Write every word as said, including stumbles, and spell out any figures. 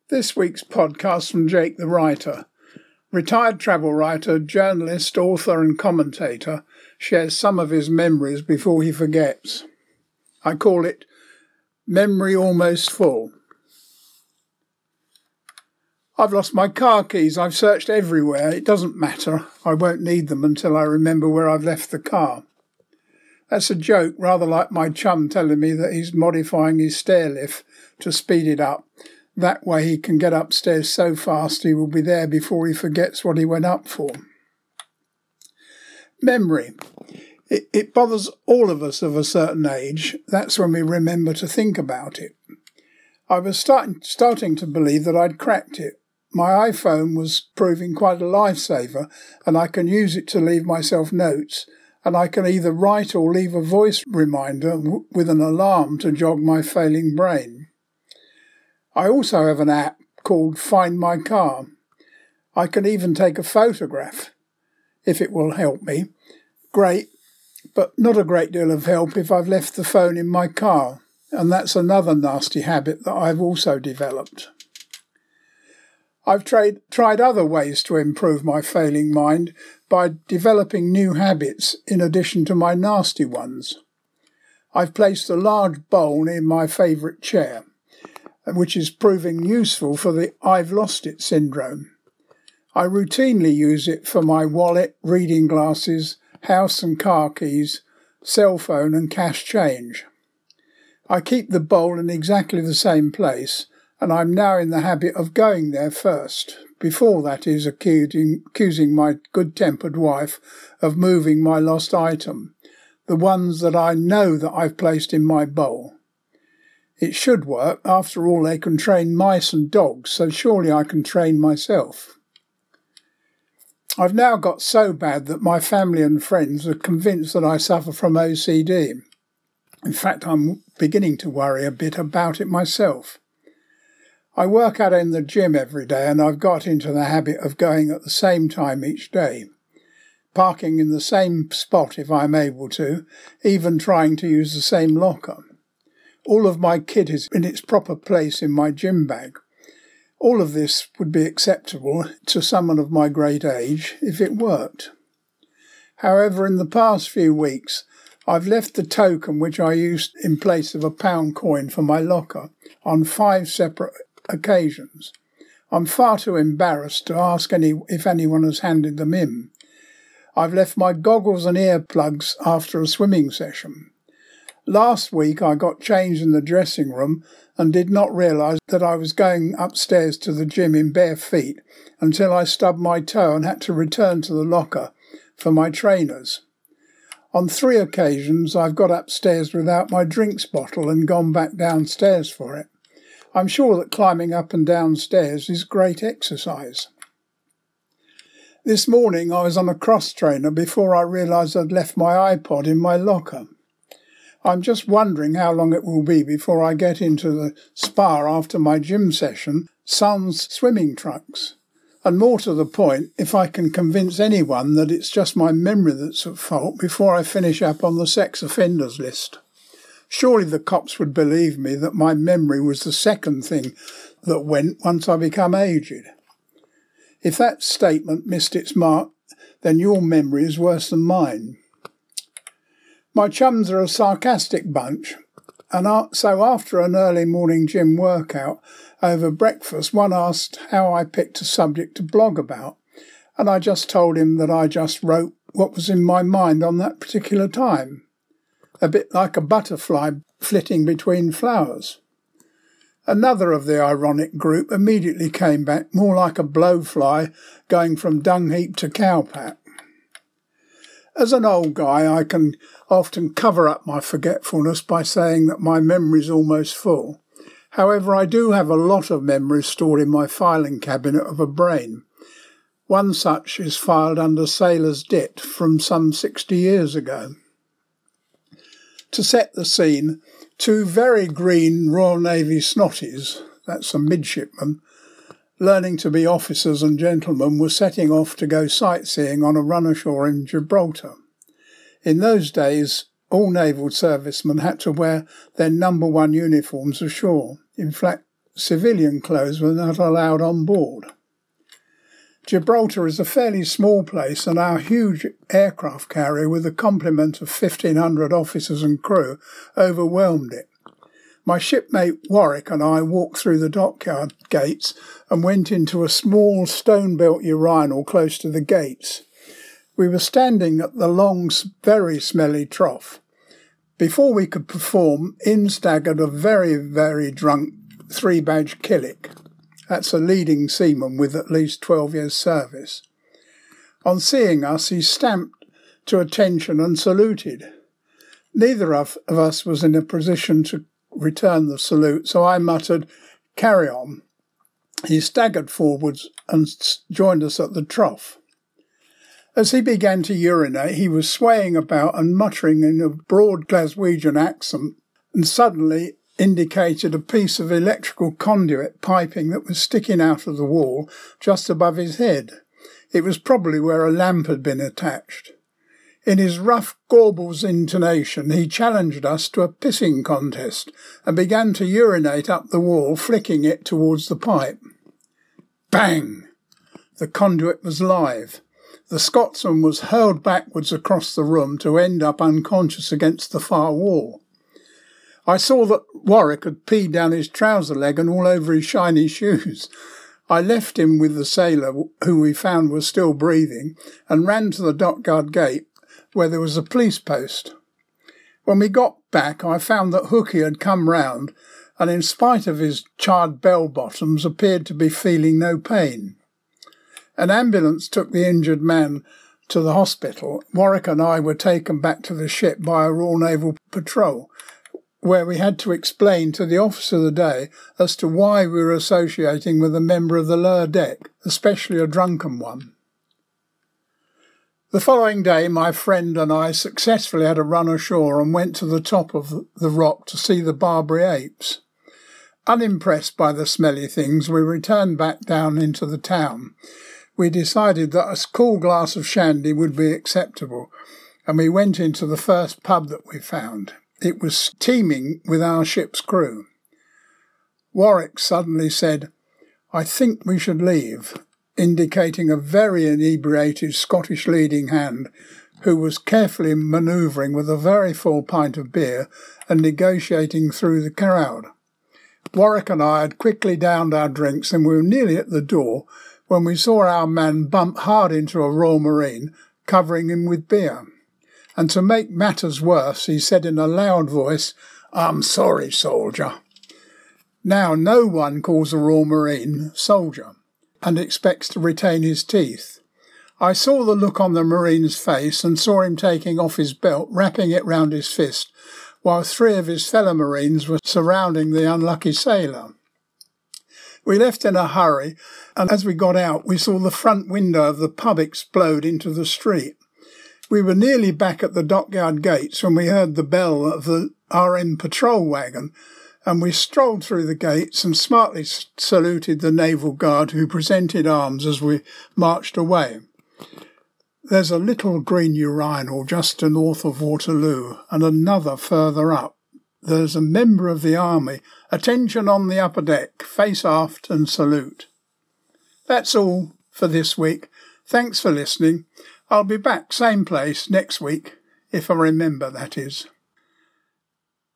This week's podcast from Jake the Writer. Retired travel writer, journalist, author and commentator shares some of his memories before he forgets. I call it Memory Almost Full. I've lost my car keys. I've searched everywhere. It doesn't matter. I won't need them until I remember where I've left the car. That's a joke, rather like my chum telling me that he's modifying his stair lift to speed it up. That way he can get upstairs so fast he will be there before he forgets what he went up for. Memory. It, it bothers all of us of a certain age. That's when we remember to think about it. I was starting, starting to believe that I'd cracked it. My iPhone was proving quite a lifesaver, and I can use it to leave myself notes, and I can either write or leave a voice reminder w- with an alarm to jog my failing brain. I also have an app called Find My Car. I can even take a photograph, if it will help me. Great, but not a great deal of help if I've left the phone in my car, and that's another nasty habit that I've also developed. I've tried, tried other ways to improve my failing mind by developing new habits in addition to my nasty ones. I've placed a large bowl in my favourite chair, which is proving useful for the I've lost it syndrome. I routinely use it for my wallet, reading glasses, house and car keys, cell phone and cash change. I keep the bowl in exactly the same place, and I'm now in the habit of going there first, before that is accusing, accusing my good-tempered wife of moving my lost item, the ones that I know that I've placed in my bowl. It should work. After all, they can train mice and dogs, so surely I can train myself. I've now got so bad that my family and friends are convinced that I suffer from O C D. In fact, I'm beginning to worry a bit about it myself. I work out in the gym every day, and I've got into the habit of going at the same time each day, parking in the same spot if I'm able to, even trying to use the same locker. All of my kit is in its proper place in my gym bag. All of this would be acceptable to someone of my great age if it worked. However, in the past few weeks, I've left the token which I used in place of a pound coin for my locker on five separate occasions. I'm far too embarrassed to ask any if anyone has handed them in. I've left my goggles and earplugs after a swimming session. Last week I got changed in the dressing room and did not realise that I was going upstairs to the gym in bare feet until I stubbed my toe and had to return to the locker for my trainers. On three occasions I've got upstairs without my drinks bottle and gone back downstairs for it. I'm sure that climbing up and down stairs is great exercise. This morning I was on a cross trainer before I realised I'd left my iPod in my locker. I'm just wondering how long it will be before I get into the spa after my gym session, sans swimming trunks. And more to the point, if I can convince anyone that it's just my memory that's at fault before I finish up on the sex offenders list. Surely the cops would believe me that my memory was the second thing that went once I become aged. If that statement missed its mark, then your memory is worse than mine. My chums are a sarcastic bunch, and so after an early morning gym workout over breakfast, one asked how I picked a subject to blog about, and I just told him that I just wrote what was in my mind on that particular time, a bit like a butterfly flitting between flowers. Another of the ironic group immediately came back more like a blowfly going from dung heap to cowpack. As an old guy, I can often cover up my forgetfulness by saying that my memory's almost full. However, I do have a lot of memories stored in my filing cabinet of a brain. One such is filed under Sailor's Debt from some sixty years ago. To set the scene, two very green Royal Navy snotties, that's a midshipman, learning to be officers and gentlemen, were setting off to go sightseeing on a run ashore in Gibraltar. In those days, all naval servicemen had to wear their number one uniforms ashore. In fact, civilian clothes were not allowed on board. Gibraltar is a fairly small place, and our huge aircraft carrier with a complement of fifteen hundred officers and crew overwhelmed it. My shipmate Warwick and I walked through the dockyard gates and went into a small stone-built urinal close to the gates. We were standing at the long, very smelly trough. Before we could perform, in staggered a very, very drunk three-badge killick. That's a leading seaman with at least twelve years' service. On seeing us, he stamped to attention and saluted. Neither of, of us was in a position to return the salute, so I muttered, "Carry on." He staggered forwards and joined us at the trough. As he began to urinate, he was swaying about and muttering in a broad Glaswegian accent, and suddenly indicated a piece of electrical conduit piping that was sticking out of the wall just above his head. It was probably where a lamp had been attached. In his rough Gorbals intonation, he challenged us to a pissing contest and began to urinate up the wall, flicking it towards the pipe. Bang! The conduit was live. The Scotsman was hurled backwards across the room to end up unconscious against the far wall. I saw that Warwick had peed down his trouser leg and all over his shiny shoes. I left him with the sailor, who we found was still breathing, and ran to the dockyard gate, where there was a police post. When we got back, I found that Hookie had come round, and in spite of his charred bell-bottoms, appeared to be feeling no pain. An ambulance took the injured man to the hospital. Warwick and I were taken back to the ship by a Royal Naval Patrol, where we had to explain to the officer of the day as to why we were associating with a member of the lower deck, especially a drunken one. The following day, my friend and I successfully had a run ashore and went to the top of the rock to see the Barbary apes. Unimpressed by the smelly things, we returned back down into the town. We decided that a cool glass of shandy would be acceptable, and we went into the first pub that we found. It was teeming with our ship's crew. Warwick suddenly said, "I think we should leave," indicating a very inebriated Scottish leading hand who was carefully manoeuvring with a very full pint of beer and negotiating through the crowd. Warwick and I had quickly downed our drinks, and we were nearly at the door when we saw our man bump hard into a Royal Marine, covering him with beer. And to make matters worse, he said in a loud voice, "I'm sorry, soldier." Now, no one calls a Royal Marine soldier and expects to retain his teeth. I saw the look on the Marine's face and saw him taking off his belt, wrapping it round his fist, while three of his fellow Marines were surrounding the unlucky sailor. We left in a hurry, and as we got out, we saw the front window of the pub explode into the street. We were nearly back at the dockyard gates when we heard the bell of the R N patrol wagon, and we strolled through the gates and smartly saluted the naval guard who presented arms as we marched away. There's a little green urinal just to north of Waterloo, and another further up. There's a member of the army. Attention on the upper deck, face aft and salute. That's all for this week. Thanks for listening. I'll be back same place next week, if I remember, that is.